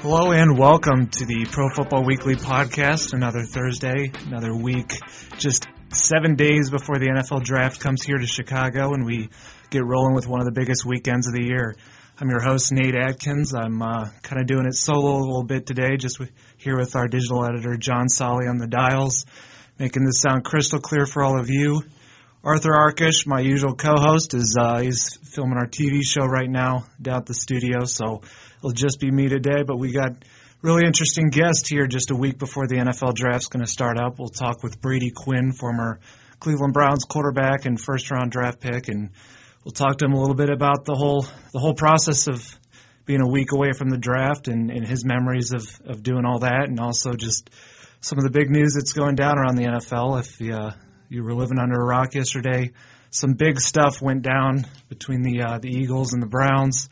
Hello and welcome to the Pro Football Weekly podcast. Another Thursday, another week, just 7 days before the NFL draft comes here to Chicago, and we get rolling with one of the biggest weekends of the year. I'm your host, Nate Adkins. I'm kind of doing it solo a little bit today, just here with our digital editor, John Solly, on the dials, making this sound crystal clear for all of you. Arthur Arkish, my usual co-host, he's filming our TV show right now down at the studio, so it'll just be me today. But we got really interesting guest here just a week before the NFL draft's going to start up. We'll talk with Brady Quinn, former Cleveland Browns quarterback and first-round draft pick, and we'll talk to him a little bit about the whole process of being a week away from the draft and his memories of doing all that, and also just some of the big news that's going down around the NFL. If you were living under a rock yesterday, some big stuff went down between the Eagles and the Browns.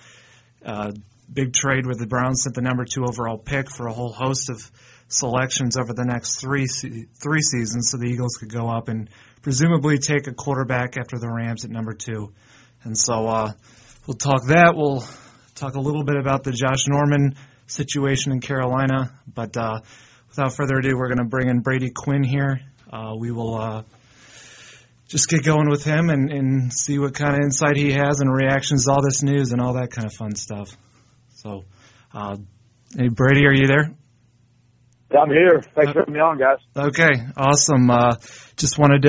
Big trade where the Browns sent the number 2 overall pick for a whole host of selections over the next three seasons, so the Eagles could go up and presumably take a quarterback after the Rams at number 2. And so we'll talk that. We'll talk a little bit about the Josh Norman situation in Carolina. But without further ado, we're going to bring in Brady Quinn here. We will just get going with him and see what kind of insight he has and reactions to all this news and all that kind of fun stuff. So, hey, Brady, are you there? I'm here. Thanks for having me on, guys. Okay, awesome. Just wanted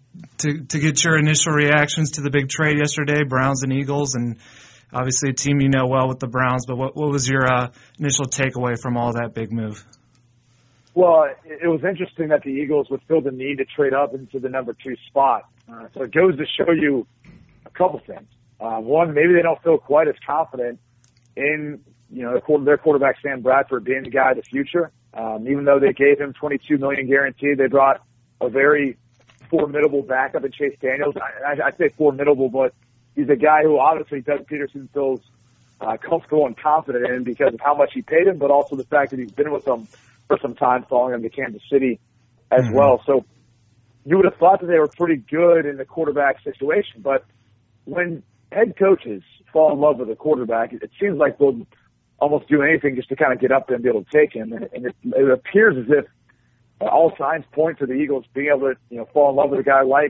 to get your initial reactions to the big trade yesterday, Browns and Eagles, and obviously a team you know well with the Browns, but what was your initial takeaway from all that big move? Well, it was interesting that the Eagles would feel the need to trade up into the number 2 spot. So it goes to show you a couple things. One, maybe they don't feel quite as confident in their quarterback Sam Bradford being the guy of the future. Even though they gave him $22 million guaranteed, they brought a very formidable backup in Chase Daniels. I say formidable, but he's a guy who obviously Doug Peterson feels comfortable and confident in because of how much he paid him, but also the fact that he's been with them for some time, following him to Kansas City as well. So you would have thought that they were pretty good in the quarterback situation, but when head coaches fall in love with a quarterback, it seems like they'll almost do anything just to kind of get up there and be able to take him. And it appears as if all signs point to the Eagles being able to fall in love with a guy like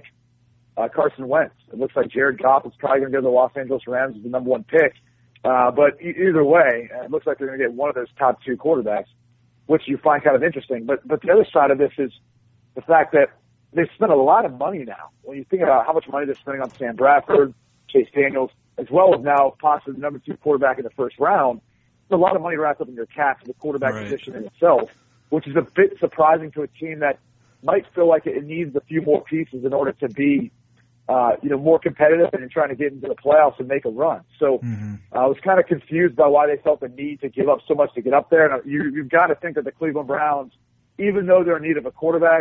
Carson Wentz. It looks like Jared Goff is probably going to go to the Los Angeles Rams as the number 1 pick. But either way, it looks like they're going to get one of those top 2 quarterbacks, which you find kind of interesting. But the other side of this is the fact that they've spent a lot of money now. When you think about how much money they're spending on Sam Bradford, Chase Daniels, as well as now possibly the number 2 quarterback in the first round, there's a lot of money wrapped up in your cap for the quarterback position in itself, which is a bit surprising to a team that might feel like it needs a few more pieces in order to be more competitive and trying to get into the playoffs and make a run. So I was kind of confused by why they felt the need to give up so much to get up there. And you've got to think that the Cleveland Browns, even though they're in need of a quarterback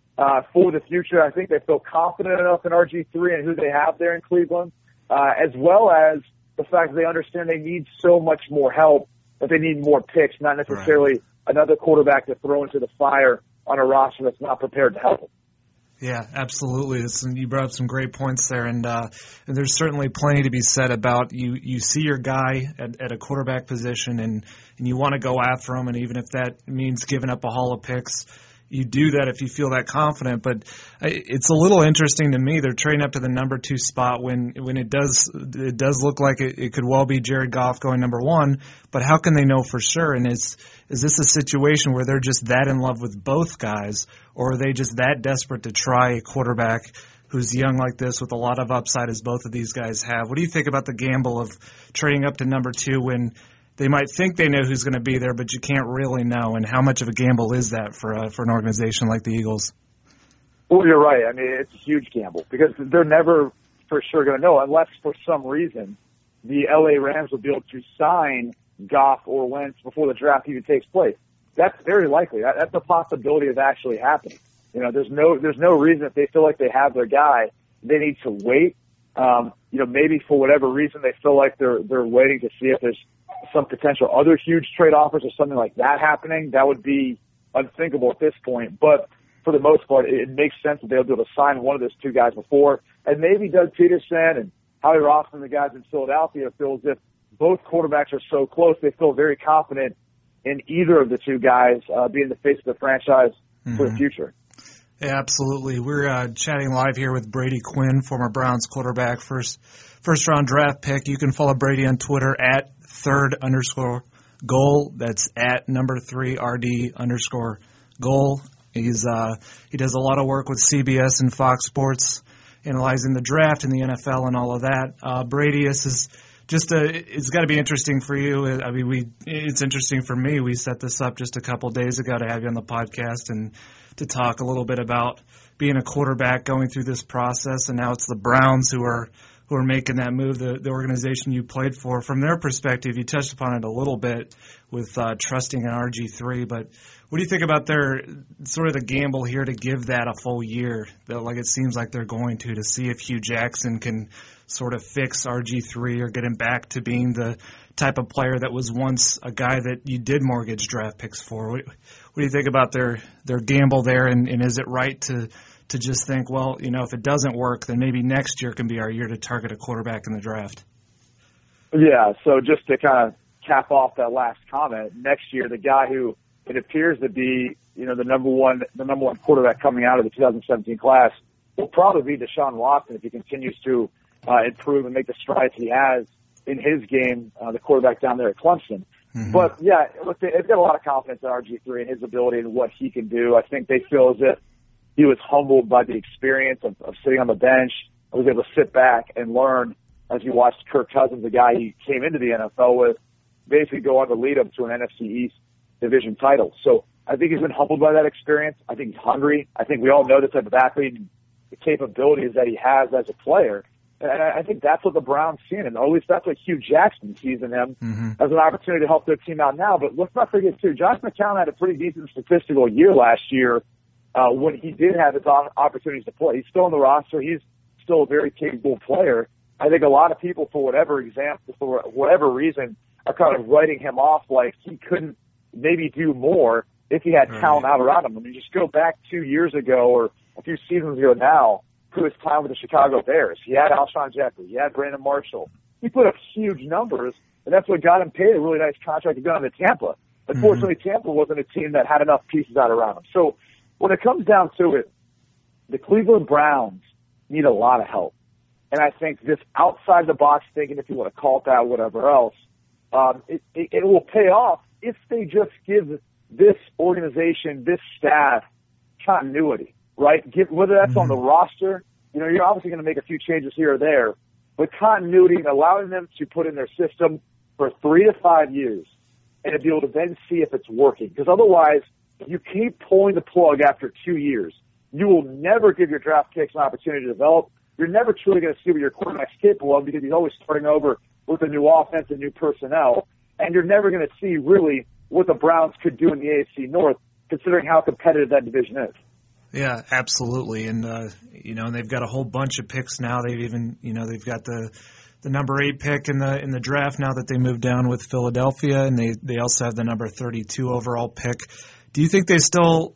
for the future, I think they feel confident enough in RG3 and who they have there in Cleveland, as well as the fact that they understand they need so much more help, that they need more picks, not necessarily another quarterback to throw into the fire on a roster that's not prepared to help them. Yeah, absolutely. You brought up some great points there, and there's certainly plenty to be said about you see your guy at a quarterback position, and you want to go after him, and even if that means giving up a haul of picks, you do that if you feel that confident. But it's a little interesting to me. They're trading up to the number 2 spot when it does look like it could well be Jared Goff going number 1. But how can they know for sure? And is this a situation where they're just that in love with both guys, or are they just that desperate to try a quarterback who's young like this with a lot of upside as both of these guys have? What do you think about the gamble of trading up to number 2 when they might think they know who's going to be there, but you can't really know? And how much of a gamble is that for an organization like the Eagles? Well, you're right. I mean, it's a huge gamble because they're never for sure going to know unless for some reason the LA Rams will be able to sign Goff or Wentz before the draft even takes place. That's very likely. That's a possibility of actually happening. There's no reason if they feel like they have their guy, they need to wait. Maybe for whatever reason they feel like they're waiting to see if there's some potential other huge trade offers or something like that happening. That would be unthinkable at this point. But for the most part, it makes sense that they'll be able to sign one of those 2 guys before. And maybe Doug Peterson and Howie Roseman, the guys in Philadelphia, feel as if both quarterbacks are so close, they feel very confident in either of the two guys being the face of the franchise for the future. Yeah, absolutely. We're chatting live here with Brady Quinn, former Browns quarterback, first round draft pick. You can follow Brady on Twitter at @3_goal. That's at number 3RD_goal. He does a lot of work with CBS and Fox Sports, analyzing the draft and the NFL and all of that. Brady, this is it's got to be interesting for you. I mean, it's interesting for me. We set this up just a couple days ago to have you on the podcast and to talk a little bit about being a quarterback going through this process, and now it's the Browns who are making that move, the organization you played for. From their perspective, you touched upon it a little bit with trusting an RG3, but what do you think about their sort of the gamble here to give that a full year, like it seems like they're going to see if Hugh Jackson can sort of fix RG3 or get him back to being the type of player that was once a guy that you did mortgage draft picks for? What do you think about their gamble there, and is it right to just think, well, if it doesn't work, then maybe next year can be our year to target a quarterback in the draft? Yeah, so just to kind of cap off that last comment, next year the guy who it appears to be, the number one quarterback coming out of the 2017 class will probably be Deshaun Watson if he continues to improve and make the strides he has in his game, the quarterback down there at Clemson. Mm-hmm. But yeah, look, they've got a lot of confidence in RG3 and his ability and what he can do. I think they feel as if he was humbled by the experience of sitting on the bench. I was able to sit back and learn as he watched Kirk Cousins, the guy he came into the NFL with, basically go on to lead him to an NFC East division title. So I think he's been humbled by that experience. I think he's hungry. I think we all know the type of athlete and the capabilities that he has as a player. And I think that's what the Browns see in him, or at least that's what Hugh Jackson sees in him as an opportunity to help their team out now. But let's not forget, too, Josh McCown had a pretty decent statistical year last year when he did have his opportunities to play. He's still on the roster. He's still a very capable player. I think a lot of people, for whatever reason, are kind of writing him off like he couldn't maybe do more if he had talent out around him. I mean, just go back 2 years ago or a few seasons ago now to his time with the Chicago Bears. He had Alshon Jeffrey. He had Brandon Marshall. He put up huge numbers, and that's what got him paid a really nice contract to go down to Tampa. Unfortunately, Tampa wasn't a team that had enough pieces out around him. So when it comes down to it, the Cleveland Browns need a lot of help. And I think this outside-the-box thinking, if you want to call it that, whatever else, it will pay off if they just give this organization, this staff, continuity, right? Whether that's on the roster, you're obviously going to make a few changes here or there, but continuity and allowing them to put in their system for 3 to 5 years and to be able to then see if it's working. Because otherwise, if you keep pulling the plug after 2 years, you will never give your draft picks an opportunity to develop. You're never truly going to see what your quarterback's capable of because he's always starting over with a new offense and new personnel. And you're never going to see really what the Browns could do in the AFC North, considering how competitive that division is. Yeah, absolutely. And, and they've got a whole bunch of picks now. They've even, they've got the number 8 pick in the draft now that they moved down with Philadelphia, and they also have the number 32 overall pick. Do you think do you still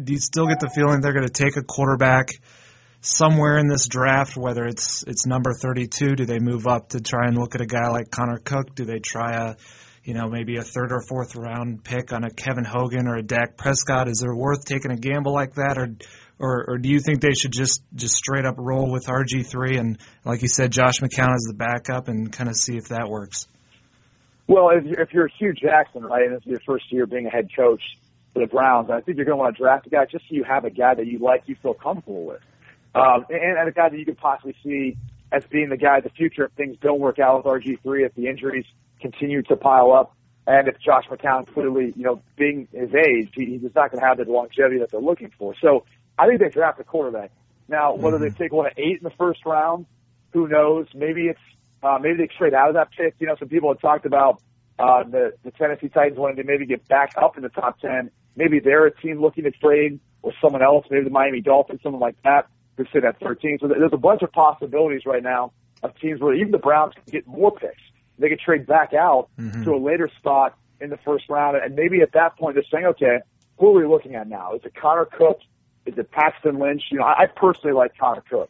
get the feeling they're going to take a quarterback somewhere in this draft, whether it's number 32? Do they move up to try and look at a guy like Connor Cook? Do they try maybe a 3rd or 4th round pick on a Kevin Hogan or a Dak Prescott? Is it worth taking a gamble like that, or do you think they should just straight up roll with RG3 and, like you said, Josh McCown as the backup and kind of see if that works? Well, if you're Hugh Jackson, right, and this is your first year being a head coach for the Browns, I think you're going to want to draft a guy just so you have a guy that you like, you feel comfortable with. And a guy that you could possibly see as being the guy of the future if things don't work out with RG3, if the injuries continue to pile up, and if Josh McCown clearly, being his age, he's just not going to have the longevity that they're looking for. So I think they draft a quarterback. Now, whether they take 8 in the first round, who knows? Maybe maybe they trade out of that pick. Some people have talked about the Tennessee Titans wanting to maybe get back up in the top 10. Maybe they're a team looking to trade or someone else, maybe the Miami Dolphins, someone like that, could sit at 13. So there's a bunch of possibilities right now of teams where even the Browns can get more picks. They could trade back out to a later spot in the first round. And maybe at that point they're saying, okay, who are we looking at now? Is it Connor Cook? Is it Paxton Lynch? I personally like Connor Cook.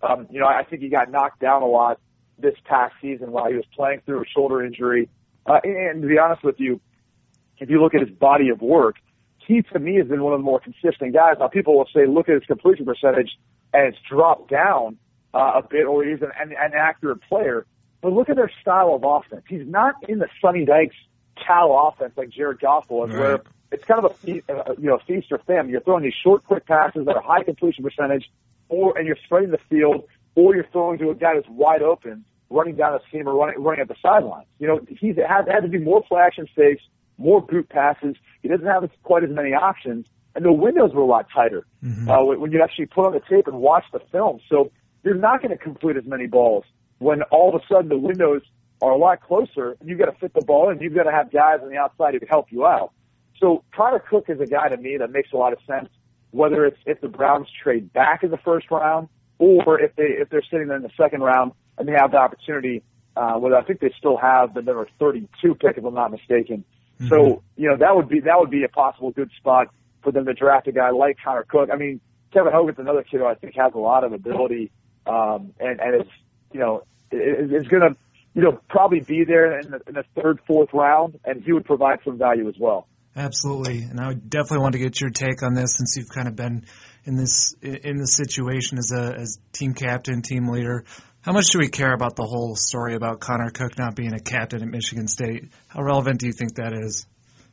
I think he got knocked down a lot this past season while he was playing through a shoulder injury. And to be honest with you, if you look at his body of work, he, to me, has been one of the more consistent guys. Now, people will say, look at his completion percentage, and it's dropped down a bit, or he's an accurate player. But look at their style of offense. He's not in the Sonny Dykes Cal offense like Jared Goff was, right, where it's kind of a feast or famine. You're throwing these short, quick passes that are high completion percentage, and you're spreading the field, or you're throwing to a guy that's wide open, running down the seam or running at the sidelines. You know, he's had to do more play action fakes, more boot passes. He doesn't have quite as many options, and the windows were a lot tighter when you actually put on the tape and watch the film. So you're not going to complete as many balls when all of a sudden the windows are a lot closer, and you've got to fit the ball in. You've got to have guys on the outside who can help you out. So Connor Cook is a guy to me that makes a lot of sense, whether it's if the Browns trade back in the first round or if they're sitting there in the second round and they have the opportunity, whether I think they still have the number 32 pick, if I'm not mistaken. Mm-hmm. So, you know, that would be a possible good spot for them to draft a guy like Connor Cook. I mean, Kevin Hogan's another kid who I think has a lot of ability, and it's, you know, it's going to, you know, probably be there in the third, fourth round, and he would provide some value as well. Absolutely, and I would definitely want to get your take on this since you've kind of been in this situation as team captain, team leader. How much do we care about the whole story about Connor Cook not being a captain at Michigan State? How relevant do you think that is?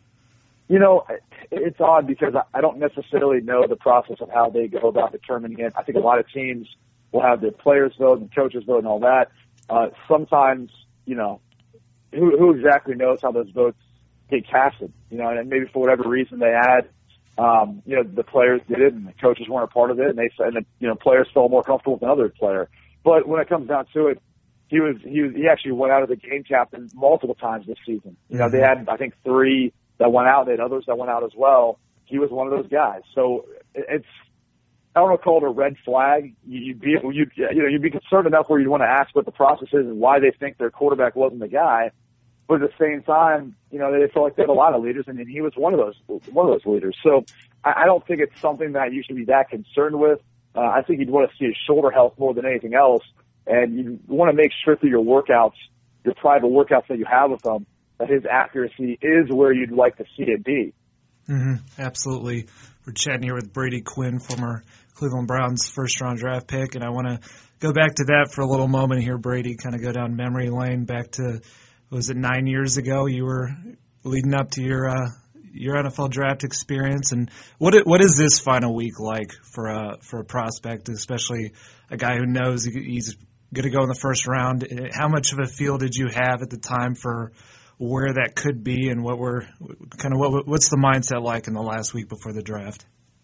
You know, it's odd because I don't necessarily know the process of how they go about determining it. I think a lot of teams will have their players vote and coaches vote and all that. Sometimes, you know, who exactly knows how those votes get casted, you know, and maybe for whatever reason they had, you know, the players did it and the coaches weren't a part of it, and you know, players felt more comfortable with another player. But when it comes down to it, he actually went out as a game captain multiple times this season. You know, they had, I think, 3 that went out, they had others that went out as well. He was one of those guys. So it's, I don't want to call it a red flag. You'd be concerned enough where you'd want to ask what the process is and why they think their quarterback wasn't the guy. But at the same time, you know, they feel like they have a lot of leaders, and he was one of those leaders. So I don't think it's something that you should be that concerned with. I think you'd want to see his shoulder health more than anything else, and you want to make sure through your workouts, your private workouts that you have with him, that his accuracy is where you'd like to see it be. Mm-hmm. Absolutely. We're chatting here with Brady Quinn, former Cleveland Browns first-round draft pick, and I want to go back to that for a little moment here, Brady, kind of go down memory lane back to, was it 9 years ago you were leading up to your NFL draft experience, and what is this final week like for a prospect, especially a guy who knows he's going to go in the first round? How much of a feel did you have at the time for where that could be, and what's the mindset like in the last week before the draft?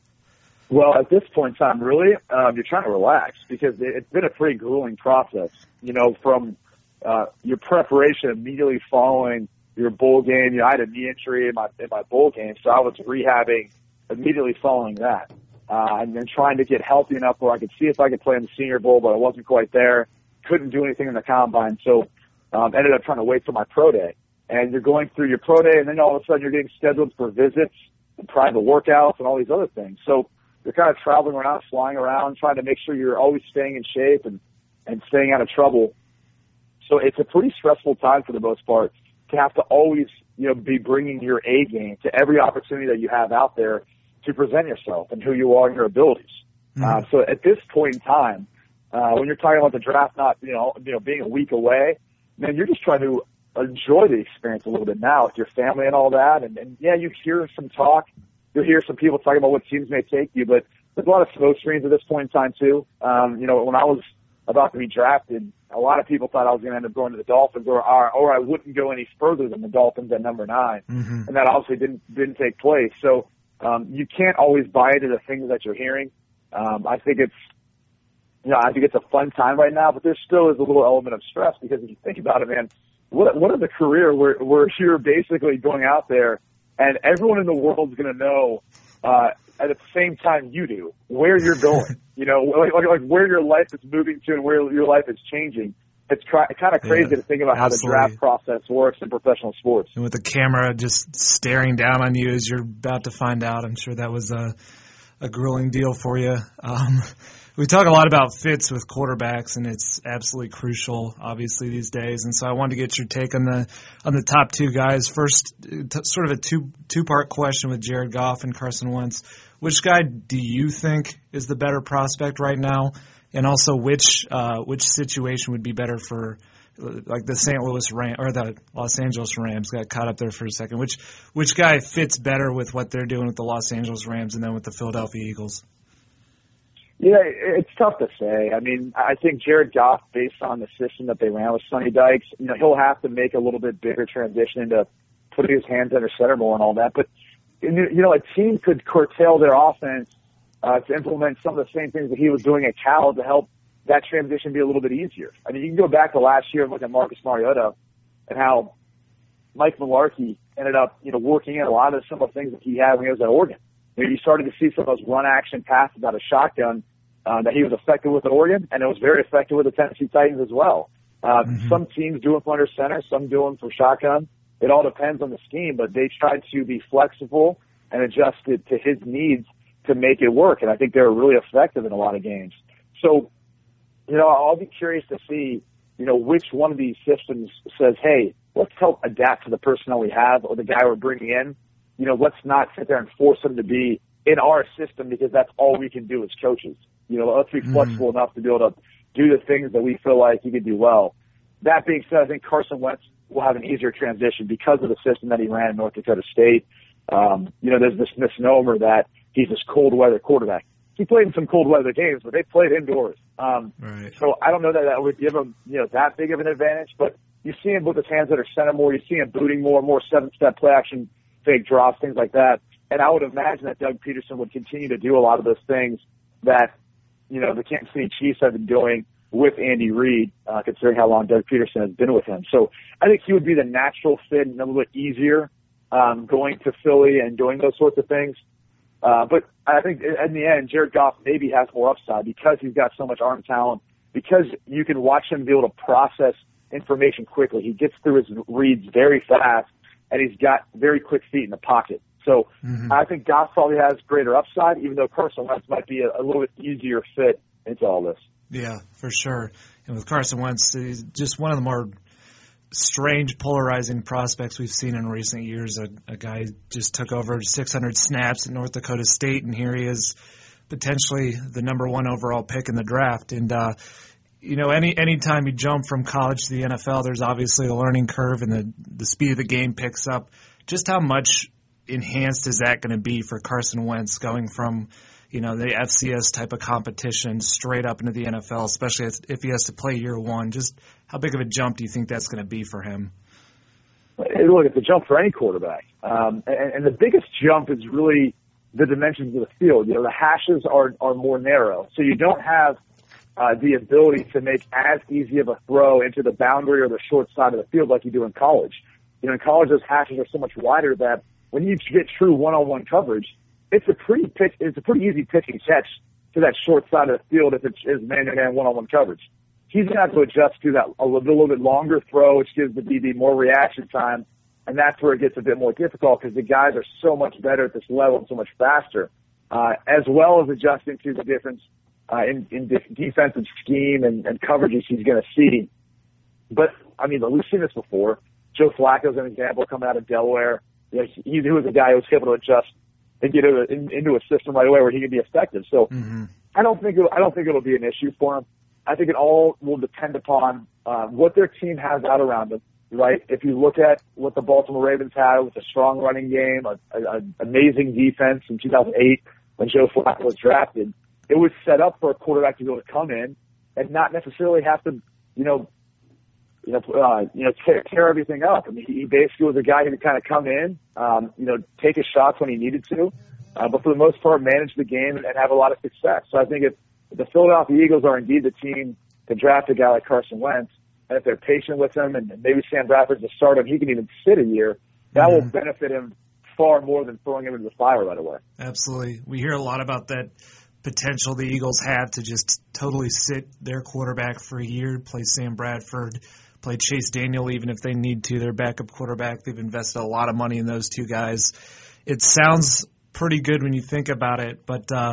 Well, at this point in time, really, you're trying to relax because it's been a pretty grueling process. You know, from your preparation immediately following your bowl game. You know, I had a knee injury in my bowl game, so I was rehabbing immediately following that, and then trying to get healthy enough where I could see if I could play in the Senior Bowl, but I wasn't quite there. Couldn't do anything in the combine, so ended up trying to wait for my pro day. And you're going through your pro day, and then all of a sudden you're getting scheduled for visits and private workouts and all these other things. So you're kind of traveling around, flying around, trying to make sure you're always staying in shape and staying out of trouble. So it's a pretty stressful time for the most part to have to always, you know, be bringing your A game to every opportunity that you have out there to present yourself and who you are and your abilities. Mm-hmm. So at this point in time, when you're talking about the draft not, you know, being a week away, man, you're just trying to enjoy the experience a little bit now with your family and all that. And yeah, you hear some talk. You'll hear some people talking about what teams may take you, but there's a lot of smoke screens at this point in time too. You know, when I was about to be drafted, a lot of people thought I was going to end up going to the Dolphins, or I wouldn't go any further than the Dolphins at number 9. Mm-hmm. And that obviously didn't take place. So you can't always buy into the things that you're hearing. I think it's a fun time right now, but there still is a little element of stress because if you think about it, man, what is a career where you're basically going out there and everyone in the world is going to know at the same time you do where you're going, you know, like where your life is moving to and where your life is changing. It's kind of crazy to think about how the draft process works in professional sports. And with the camera just staring down on you as you're about to find out, I'm sure that was a grueling deal for you. We talk a lot about fits with quarterbacks, and it's absolutely crucial, obviously, these days. And so I wanted to get your take on the top two guys. First, sort of a two-part question with Jared Goff and Carson Wentz. Which guy do you think is the better prospect right now? And also, which situation would be better for, like, the St. Louis Rams or the Los Angeles Rams? Got caught up there for a second. Which guy fits better with what they're doing with the Los Angeles Rams and then with the Philadelphia Eagles? Yeah, it's tough to say. I mean, I think Jared Goff, based on the system that they ran with Sonny Dykes, he'll have to make a little bit bigger transition into putting his hands under center more and all that. But, a team could curtail their offense to implement some of the same things that he was doing at Cal to help that transition be a little bit easier. I mean, you can go back to last year and look at Marcus Mariota and how Mike Mularkey ended up, working in a lot of the similar things that he had when he was at Oregon. You started to see some of those run-action passes out of shotgun that he was effective with at Oregon, and it was very effective with the Tennessee Titans as well. Some teams do it from under center, some do them from shotgun. It all depends on the scheme, but they tried to be flexible and adjust it to his needs to make it work, and I think they were really effective in a lot of games. So, I'll be curious to see, which one of these systems says, hey, let's help adapt to the personnel we have or the guy we're bringing in. Let's not sit there and force him to be in our system because that's all we can do as coaches. Let's be flexible enough to be able to do the things that we feel like he can do well. That being said, I think Carson Wentz will have an easier transition because of the system that he ran in North Dakota State. There's this misnomer that he's this cold weather quarterback. He played in some cold weather games, but they played indoors. Right. So I don't know that would give him, that big of an advantage, but you see him with his hands under center more. You see him booting more 7-step play action, fake drops, things like that. And I would imagine that Doug Peterson would continue to do a lot of those things that, the Kansas City Chiefs have been doing with Andy Reid, considering how long Doug Peterson has been with him. So I think he would be the natural fit and a little bit easier going to Philly and doing those sorts of things. But I think in the end, Jared Goff maybe has more upside because he's got so much arm talent, because you can watch him be able to process information quickly. He gets through his reads very fast, and he's got very quick feet in the pocket. So I think Goff probably has greater upside, even though Carson Wentz might be a little bit easier fit into all this. Yeah, for sure. And with Carson Wentz, he's just one of the more strange, polarizing prospects we've seen in recent years. A guy just took over 600 snaps at North Dakota State, and here he is, potentially the number one overall pick in the draft. And any time you jump from college to the NFL, there's obviously a learning curve, and the speed of the game picks up. Just how much enhanced is that going to be for Carson Wentz going from the FCS type of competition straight up into the NFL, especially if he has to play year one? Just how big of a jump do you think that's going to be for him? Look, it's a jump for any quarterback. And the biggest jump is really the dimensions of the field. The hashes are more narrow. So you don't have the ability to make as easy of a throw into the boundary or the short side of the field like you do in college. In college, those hashes are so much wider that when you get true one-on-one coverage, it's a pretty easy pitch and catch to that short side of the field if it is man-to-man one-on-one coverage. He's going to have to adjust to that a little bit longer throw, which gives the DB more reaction time, and that's where it gets a bit more difficult because the guys are so much better at this level and so much faster, as well as adjusting to the difference in defensive scheme and coverages he's going to see. But, we've seen this before. Joe Flacco's an example coming out of Delaware. He was a guy who was able to adjust and get into a system right away where he could be effective. So I don't think it'll be an issue for him. I think it all will depend upon what their team has out around them, right? If you look at what the Baltimore Ravens had with a strong running game, an amazing defense in 2008 when Joe Flacco was drafted, it was set up for a quarterback to be able to come in and not necessarily have to, tear everything up. He basically was a guy who could kind of come in, take his shots when he needed to, but for the most part, manage the game and have a lot of success. So I think if the Philadelphia Eagles are indeed the team to draft a guy like Carson Wentz, and if they're patient with him, and maybe Sam Bradford's to start him, he can even sit a year, that will benefit him far more than throwing him into the fire right away. Absolutely. We hear a lot about that potential the Eagles have to just totally sit their quarterback for a year, play Sam Bradford, play Chase Daniel even if they need to, their backup quarterback. They've invested a lot of money in those two guys. It sounds pretty good when you think about it, but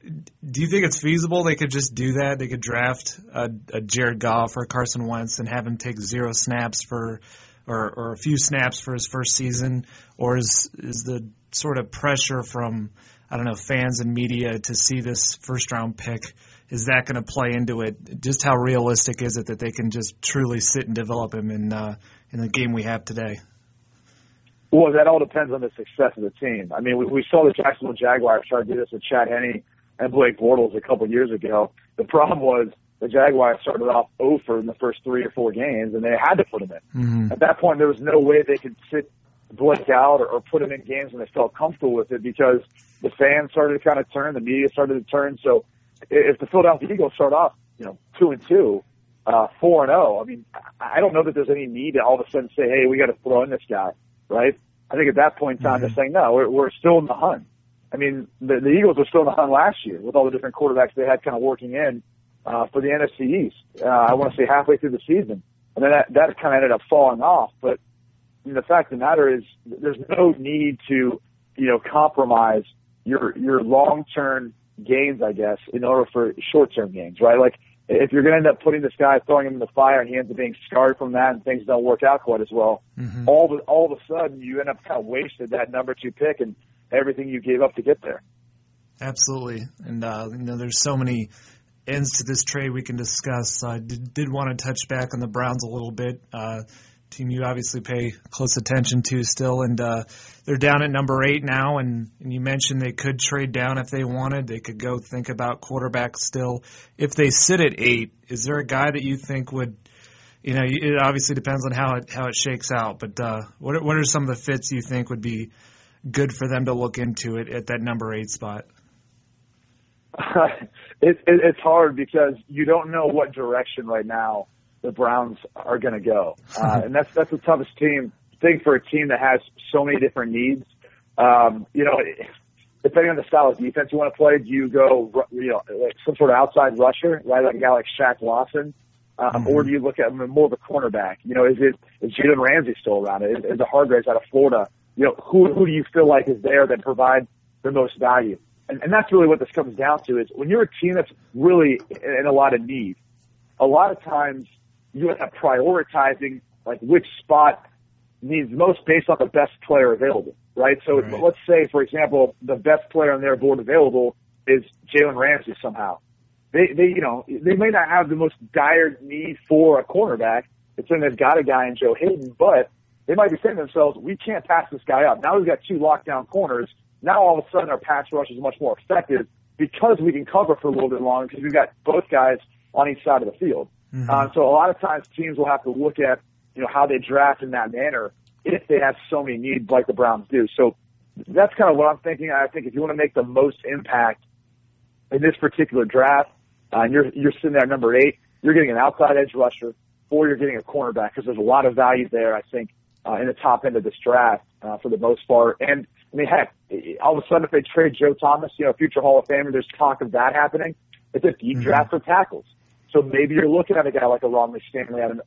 Do you think it's feasible they could just do that? They could draft a Jared Goff or Carson Wentz and have him take 0 snaps or a few snaps for his first season? Or is the sort of pressure from, I don't know, fans and media to see this first-round pick, is that going to play into it? Just how realistic is it that they can just truly sit and develop him in the game we have today? Well, that all depends on the success of the team. I mean, we saw the Jacksonville Jaguars try to do this with Chad Henne and Blake Bortles a couple of years ago. The problem was the Jaguars started off 0 in the first 3 or 4 games, and they had to put him in. Mm-hmm. At that point, there was no way they could sit Blake out or put him in games when they felt comfortable with it, because the fans started to kind of turn, the media started to turn. So if the Philadelphia Eagles start off, 2-2, 4-0, I mean, I don't know that there's any need to all of a sudden say, hey, we got to throw in this guy, right? I think at that point in time, they're saying, no, we're still in the hunt. I mean, the Eagles were still in the hunt last year with all the different quarterbacks they had kind of working in for the NFC East. I want to say halfway through the season. And then that kind of ended up falling off. But I mean, the fact of the matter is there's no need to, compromise your long-term gains, I guess, in order for short-term gains, right? Like, if you're going to end up putting this guy, throwing him in the fire, and he ends up being scarred from that and things don't work out quite as well, all of a sudden you end up kind of wasted that number 2 pick and everything you gave up to get there. Absolutely. And, there's so many ends to this trade we can discuss. I did want to touch back on the Browns a little bit. Team you obviously pay close attention to still, and they're down at number 8 now, and you mentioned they could trade down if they wanted. They could go think about quarterback still. If they sit at 8, is there a guy that you think would, it obviously depends on how it shakes out, but what are some of the fits you think would be good for them to look into it at that number 8 spot? It's hard because you don't know what direction right now the Browns are going to go. And that's the toughest thing for a team that has so many different needs. Depending on the style of defense you want to play, do you go, like some sort of outside rusher, right? Like a guy like Shaq Lawson, or do you look at more of a cornerback? Is Jalen Ramsey still around? Is the Hargraves out of Florida? Who do you feel like is there that provides the most value? And that's really what this comes down to, is when you're a team that's really in a lot of need, a lot of times you end up prioritizing like which spot needs most based on the best player available, right? So let's say, for example, the best player on their board available is Jalen Ramsey somehow. They may not have the most dire need for a cornerback. It's saying they've got a guy in Joe Hayden, but they might be saying to themselves, we can't pass this guy up. Now we've got 2 lockdown corners. Now all of a sudden our pass rush is much more effective because we can cover for a little bit longer because we've got both guys on each side of the field. So a lot of times teams will have to look at, how they draft in that manner if they have so many needs like the Browns do. So that's kind of what I'm thinking. I think if you want to make the most impact in this particular draft, and you're sitting there at number 8, you're getting an outside edge rusher, or you're getting a cornerback, because there's a lot of value there, I think, in the top end of this draft for the most part. And, I mean, heck, all of a sudden if they trade Joe Thomas, future Hall of Famer, there's talk of that happening. It's a deep draft for tackles. So maybe you're looking at a guy like a Ronnie Stanley out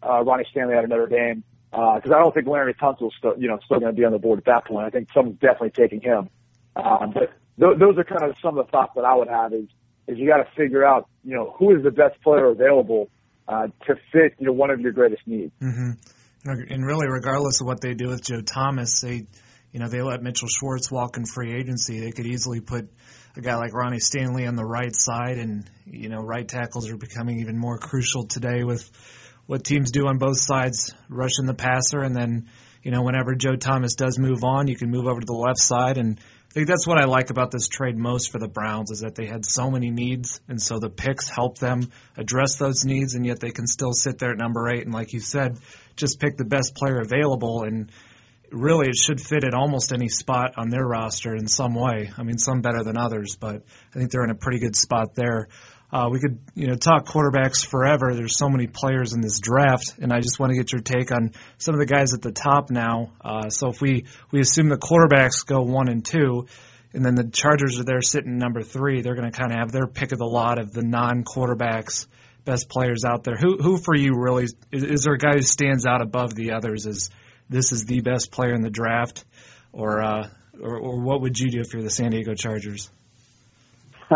of Notre Dame, because I don't think Larry Tunsil's still going to be on the board at that point. I think someone's definitely taking him. But those are kind of some of the thoughts that I would have is you got to figure out, who is the best player available to fit, one of your greatest needs. Mm-hmm. And really, regardless of what they do with Joe Thomas, they let Mitchell Schwartz walk in free agency. They could easily put a guy like Ronnie Stanley on the right side, and right tackles are becoming even more crucial today with what teams do on both sides, rushing the passer, and then whenever Joe Thomas does move on, you can move over to the left side. And I think that's what I like about this trade most for the Browns, is that they had so many needs, and so the picks help them address those needs, and yet they can still sit there at number 8 and, like you said, just pick the best player available. And really, it should fit at almost any spot on their roster in some way. I mean, some better than others, but I think they're in a pretty good spot there. We could, talk quarterbacks forever. There's so many players in this draft, and I just want to get your take on some of the guys at the top now. So if we assume the quarterbacks go 1 and 2, and then the Chargers are there sitting number 3, they're going to kind of have their pick of the lot of the non-quarterbacks, best players out there. Who for you really is there a guy who stands out above the others as this is the best player in the draft, or what would you do if you're the San Diego Chargers?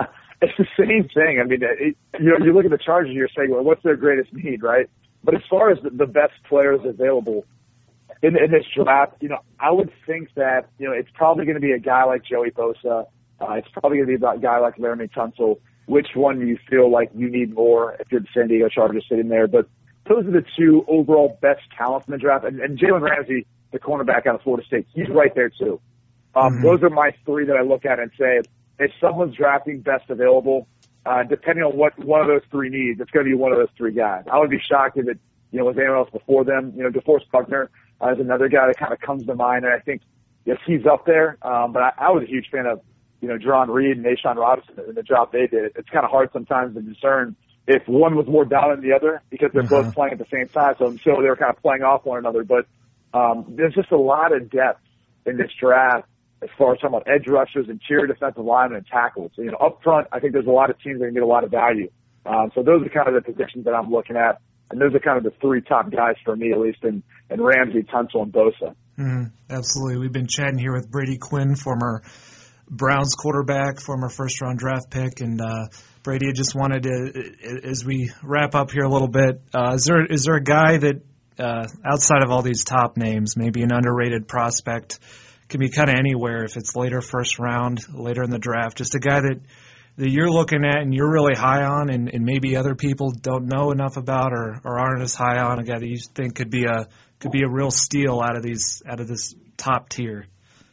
It's the same thing. I mean, you look at the Chargers, you're saying, well, what's their greatest need, right? But as far as the best players available in this draft, I would think that, it's probably going to be a guy like Joey Bosa. It's probably going to be a guy like Laremy Tunsil. Which one do you feel like you need more if you're the San Diego Chargers sitting there? But those are the two overall best talents in the draft. And Jalen Ramsey, the cornerback out of Florida State, he's right there too. Those are my three that I look at and say, if someone's drafting best available, depending on what one of those three needs, it's going to be one of those three guys. I would be shocked if it, was anyone else before them. DeForest Buckner is another guy that kind of comes to mind, and I think, yes, he's up there. But I was a huge fan of, John Reed and Nashawn Robinson and the job they did. It's kind of hard sometimes to discern if one was more dominant than the other because they're both playing at the same time. So they were kind of playing off one another. But there's just a lot of depth in this draft as far as talking about edge rushers, interior defensive linemen, and tackles. So, up front, I think there's a lot of teams that can get a lot of value. So those are kind of the positions that I'm looking at. And those are kind of the three top guys for me, at least, in Ramsey, Tunsil, and Bosa. Absolutely. We've been chatting here with Brady Quinn, former Browns quarterback, former first-round draft pick. And Brady, I just wanted to, as we wrap up here a little bit, is there a guy that, outside of all these top names, maybe an underrated prospect, can be kind of anywhere if it's later first round, later in the draft, just a guy that you're looking at and you're really high on and maybe other people don't know enough about or aren't as high on, a guy that you think could be a real steal out of this top tier?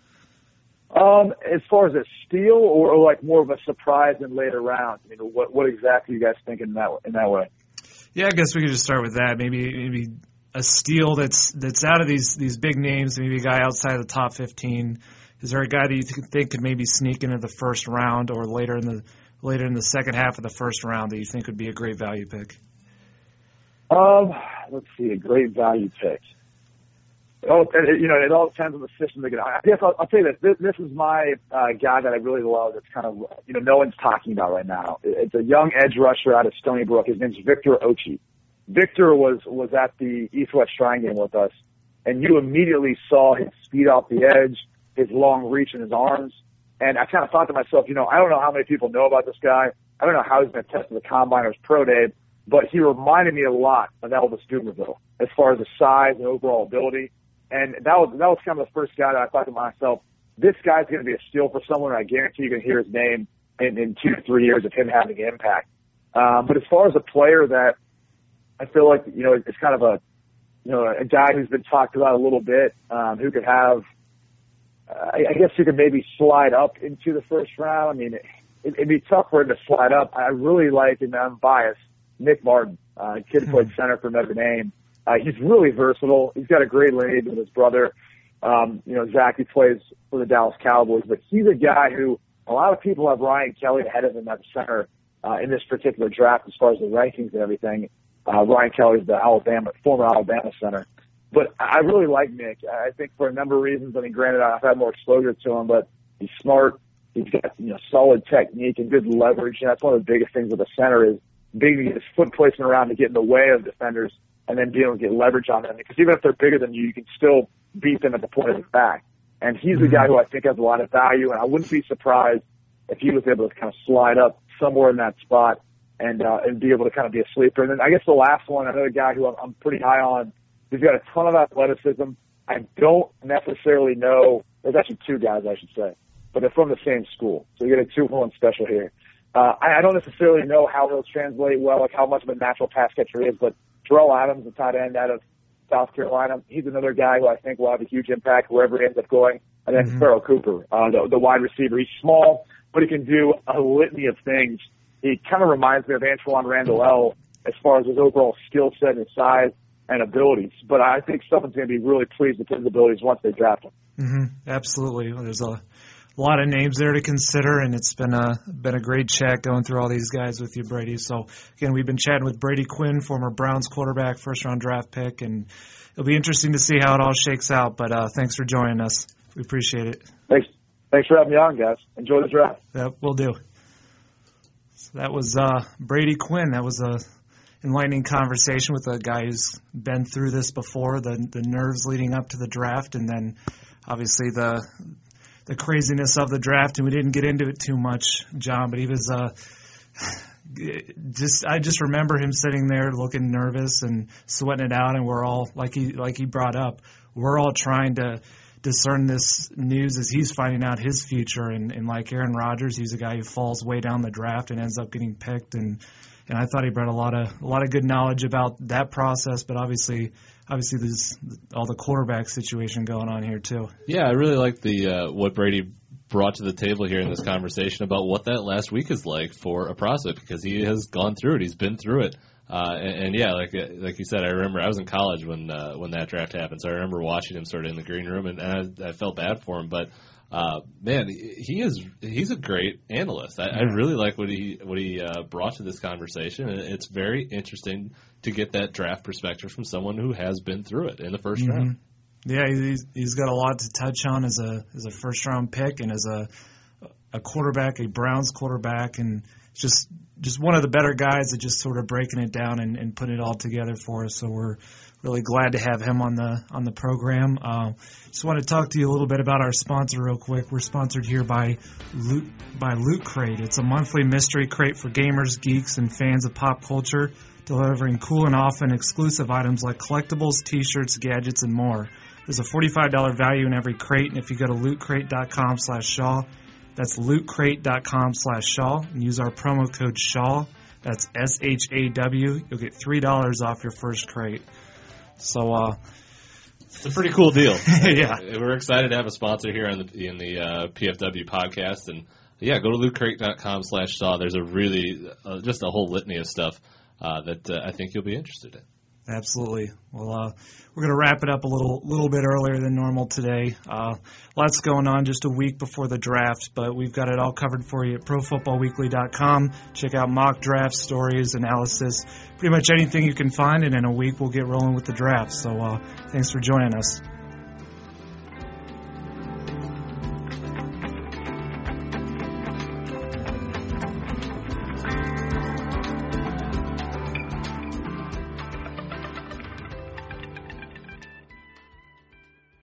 As far as a steal or like more of a surprise in later rounds, what exactly are you guys thinking in that way? Yeah, I guess we could just start with that. Maybe a steal that's out of these big names, maybe a guy outside of the top 15. Is there a guy that you think could maybe sneak into the first round or later in the second half of the first round that you think would be a great value pick? Let's see, a great value pick. It all depends on the system they're going to. I guess I'll tell you this is my guy that I really love. That's kind of no one's talking about right now. It's a young edge rusher out of Stony Brook. His name's Victor Ochi. Victor was at the East-West Shrine game with us, and you immediately saw his speed off the edge, his long reach in his arms, and I kind of thought to myself, I don't know how many people know about this guy. I don't know how he's been tested at the Combine or his pro day, but he reminded me a lot of Elvis Dumervil as far as the size and overall ability. And that was kind of the first guy that I thought to myself, this guy's going to be a steal for someone, and I guarantee you can hear his name in 2 to 3 years of him having an impact. But as far as a player that I feel like, it's kind of a guy who's been talked about a little bit, who could have, I guess who could maybe slide up into the first round. It'd be tough for him to slide up. I really like, and I'm biased, Nick Martin, kid who played center for Notre Dame. He's really versatile. He's got a great lineage with his brother. Zach, he plays for the Dallas Cowboys, but he's a guy who a lot of people have Ryan Kelly ahead of him at center in this particular draft as far as the rankings and everything. Ryan Kelly's the former Alabama center. But I really like Nick. I think for a number of reasons. Granted, I've had more exposure to him, but he's smart. He's got solid technique and good leverage. And that's one of the biggest things with a center is being able to get his foot placement around to get in the way of defenders and then being able to get leverage on them. Because even if they're bigger than you can still beat them at the point of the back. And he's the guy who I think has a lot of value. And I wouldn't be surprised if he was able to kind of slide up somewhere in that spot and be able to kind of be a sleeper. And then I guess the last one, another guy who I'm pretty high on, he's got a ton of athleticism. I don't necessarily know. There's actually two guys, I should say, but they're from the same school. So you get a 2-for-1 special here. I don't necessarily know how he'll translate well, like how much of a natural pass catcher he is, but Terrell Adams, the tight end out of South Carolina, he's another guy who I think will have a huge impact wherever he ends up going. And then Farrell Cooper, the wide receiver. He's small, but he can do a litany of things. He kind of reminds me of Antoine Randall L. as far as his overall skill set and size and abilities. But I think someone's going to be really pleased with his abilities once they draft him. Absolutely. Well, there's a lot of names there to consider, and it's been a great chat going through all these guys with you, Brady. So, again, we've been chatting with Brady Quinn, former Browns quarterback, first-round draft pick, and it'll be interesting to see how it all shakes out. But thanks for joining us. We appreciate it. Thanks for having me on, guys. Enjoy the draft. Yep, we'll do. So that was Brady Quinn. That was a enlightening conversation with a guy who's been through this before, the nerves leading up to the draft, and then obviously the craziness of the draft. And we didn't get into it too much, John, but he was I just remember him sitting there looking nervous and sweating it out, and we're all like he brought up, we're all trying to discern this news as he's finding out his future, and like Aaron Rodgers, he's a guy who falls way down the draft and ends up getting picked, and I thought he brought a lot of good knowledge about that process, but obviously there's all the quarterback situation going on here too. Yeah, I really like the what Brady brought to the table here in this conversation about what that last week is like for a prospect, because he has gone through it. He's been through it. And yeah, like you said, I remember I was in college when that draft happened, so I remember watching him sort of in the green room, and I felt bad for him. But man, he's a great analyst. I really like what he brought to this conversation, and it's very interesting to get that draft perspective from someone who has been through it in the first round. Yeah, he's got a lot to touch on as a first round pick and as a quarterback, a Browns quarterback, and just one of the better guys at just sort of breaking it down and putting it all together for us. So we're really glad to have him on the program. Just want to talk to you a little bit about our sponsor real quick. We're sponsored here by Loot Crate. It's a monthly mystery crate for gamers, geeks, and fans of pop culture, delivering cool and often exclusive items like collectibles, t-shirts, gadgets, and more. There's a $45 value in every crate, and if you go to lootcrate.com/Shaw, that's lootcrate.com/Shaw, and use our promo code SHAW, that's SHAW, you'll get $3 off your first crate. So, it's a pretty cool deal. Yeah. We're excited to have a sponsor here in the PFW podcast, and yeah, go to lootcrate.com/Shaw. There's a really, just a whole litany of stuff that I think you'll be interested in. Absolutely. Well, we're going to wrap it up a little bit earlier than normal today. Lots going on just a week before the draft, but we've got it all covered for you at ProFootballWeekly.com. Check out mock draft stories, analysis, pretty much anything you can find, and in a week we'll get rolling with the draft. So thanks for joining us.